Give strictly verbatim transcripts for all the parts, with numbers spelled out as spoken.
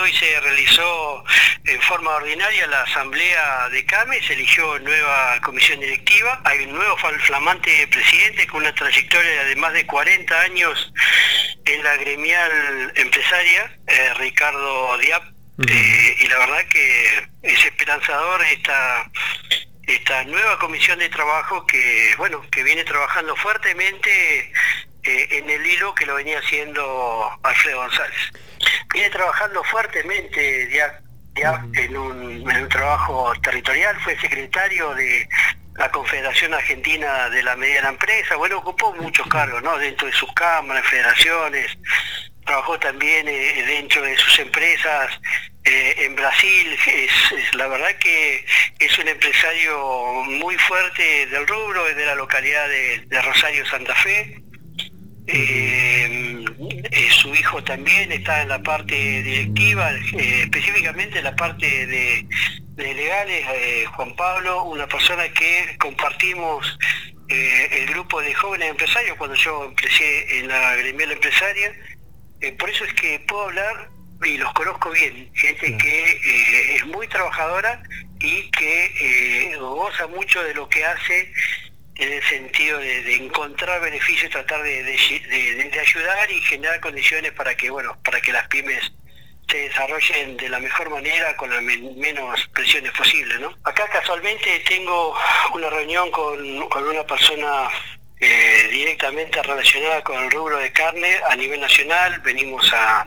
Hoy se realizó en forma ordinaria la asamblea de CAME, se eligió nueva comisión directiva, hay un nuevo flamante presidente con una trayectoria de más de cuarenta años en la gremial empresaria, eh, Ricardo Diab, uh-huh. eh, y la verdad que es esperanzador esta, esta nueva comisión de trabajo que, bueno, que viene trabajando fuertemente eh, en el hilo que lo venía haciendo Alfredo González. Viene trabajando fuertemente Diab, Diab uh-huh. en, un, en un trabajo territorial, fue secretario de la Confederación Argentina de la Mediana Empresa, bueno, ocupó muchos cargos, ¿no? Dentro de sus cámaras, federaciones, trabajó también eh, dentro de sus empresas eh, en Brasil, es, es la verdad que es un empresario muy fuerte del rubro, es de la localidad de, de Rosario, Santa Fe. Eh, eh, su hijo también está en la parte directiva, eh, específicamente en la parte de, de legales, eh, Juan Pablo, una persona que compartimos eh, el grupo de jóvenes empresarios cuando yo empecé en la gremial empresaria, eh, por eso es que puedo hablar y los conozco bien, gente que eh, es muy trabajadora y que eh, goza mucho de lo que hace en el sentido de, de encontrar beneficios, tratar de, de, de, de ayudar y generar condiciones para que, bueno, para que las pymes se desarrollen de la mejor manera con las men menos presiones posibles, ¿no? Acá casualmente tengo una reunión con, con una persona eh, directamente relacionada con el rubro de carne a nivel nacional. Venimos a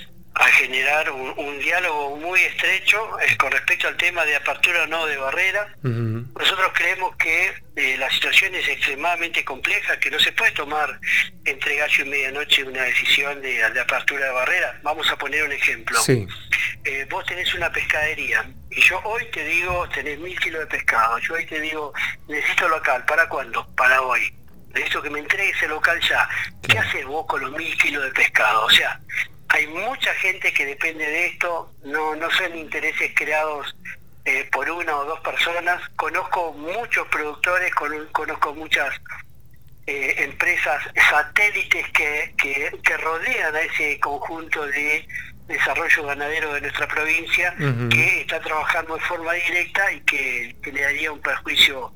a generar un, un diálogo muy estrecho eh, con respecto al tema de apertura o no de barrera. Uh-huh. Nosotros creemos que eh, la situación es extremadamente compleja, que no se puede tomar entre gallo y medianoche una decisión de, de apertura de barrera. Vamos a poner un ejemplo. Sí. Eh, vos tenés una pescadería y yo hoy te digo, tenés mil kilos de pescado, yo hoy te digo, necesito local, ¿para cuándo? Para hoy. Necesito que me entregues el local ya. ¿Qué claro. haces vos con los mil kilos de pescado? O sea, hay mucha gente que depende de esto, no, no son intereses creados eh, por una o dos personas. Conozco muchos productores, con, conozco muchas eh, empresas satélites que, que, que rodean a ese conjunto de desarrollo ganadero de nuestra provincia, uh-huh. que está trabajando de forma directa y que, que le daría un perjuicio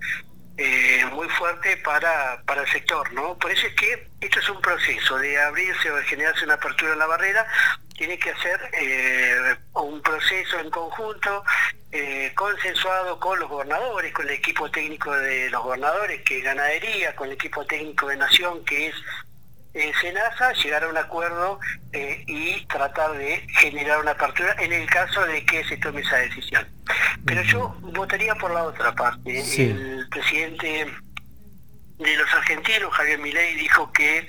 Eh, muy fuerte para, para el sector, ¿no? Por eso es que esto es un proceso de abrirse o de generarse una apertura en la barrera, tiene que hacer eh, un proceso en conjunto, eh, consensuado con los gobernadores, con el equipo técnico de los gobernadores, que es Ganadería, con el equipo técnico de Nación, que es eh, SENASA, llegar a un acuerdo eh, y tratar de generar una apertura en el caso de que se tome esa decisión. Pero yo votaría por la otra parte. Sí. El presidente de los argentinos, Javier Milei, dijo que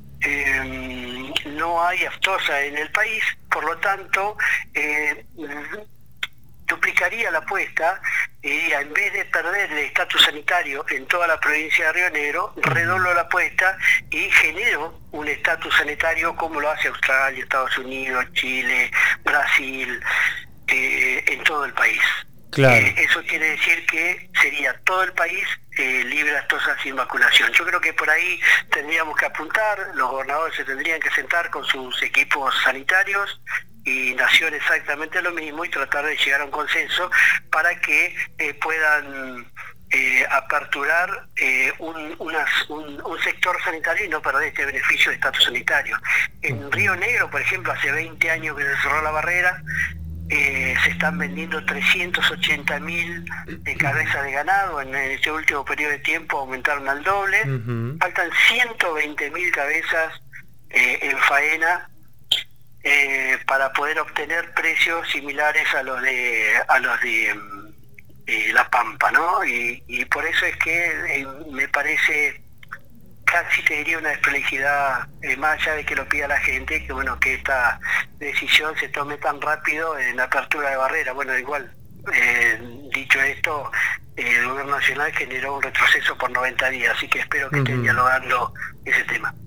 eh, no hay aftosa en el país, por lo tanto eh, duplicaría la apuesta y en vez de perder el estatus sanitario en toda la provincia de Río Negro, redoblo la apuesta y genero un estatus sanitario como lo hace Australia, Estados Unidos, Chile, Brasil, eh, en todo el país. Claro. Eh, eso quiere decir que sería todo el país eh, libre de aftosa sin vacunación. Yo creo que por ahí tendríamos que apuntar, los gobernadores se tendrían que sentar con sus equipos sanitarios y Nación exactamente lo mismo y tratar de llegar a un consenso para que eh, puedan eh, aperturar eh, un, unas, un, un sector sanitario y no perder este beneficio de estatus sanitario. En Río Negro, por ejemplo, hace veinte años que se cerró la barrera, eh, se están vendiendo trescientos ochenta mil eh, cabezas de ganado, en, en este último periodo de tiempo aumentaron al doble, uh-huh. faltan ciento veinte mil cabezas eh, en faena, Eh, para poder obtener precios similares a los de a los de, de La Pampa, ¿no? Y, y por eso es que eh, me parece casi te diría una desprolijidad, eh, más allá de que lo pida la gente, que bueno, que esta decisión se tome tan rápido en la apertura de barrera. Bueno, igual, eh, dicho esto, eh, el gobierno nacional generó un retroceso por noventa días, así que espero que uh-huh. estén dialogando ese tema.